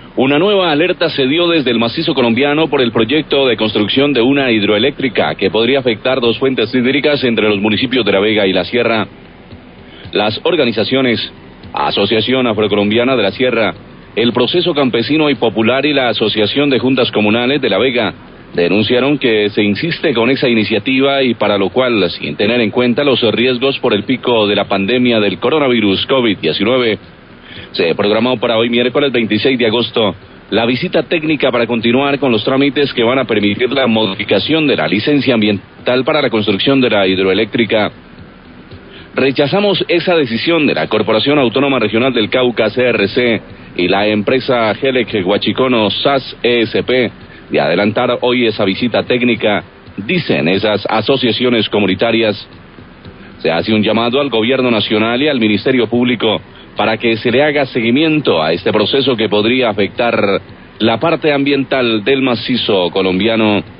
Una nueva alerta se dio desde el macizo colombiano por el proyecto de construcción de una hidroeléctrica que podría afectar dos fuentes hídricas entre los municipios de La Vega y La Sierra. Las organizaciones Asociación Afrocolombiana de La Sierra, el Proceso Campesino y Popular y la Asociación de Juntas Comunales de La Vega denunciaron que se insiste con esa iniciativa y para lo cual, sin tener en cuenta los riesgos por el pico de la pandemia del coronavirus COVID-19, se programó para hoy miércoles 26 de agosto la visita técnica para continuar con los trámites que van a permitir la modificación de la licencia ambiental para la construcción de la hidroeléctrica. Rechazamos esa decisión de la Corporación Autónoma Regional del Cauca, CRC, y la empresa Gelec Huachicono SAS ESP de adelantar hoy esa visita técnica, dicen esas asociaciones comunitarias. Se hace un llamado al gobierno nacional y al Ministerio Público para que se le haga seguimiento a este proceso que podría afectar la parte ambiental del macizo colombiano.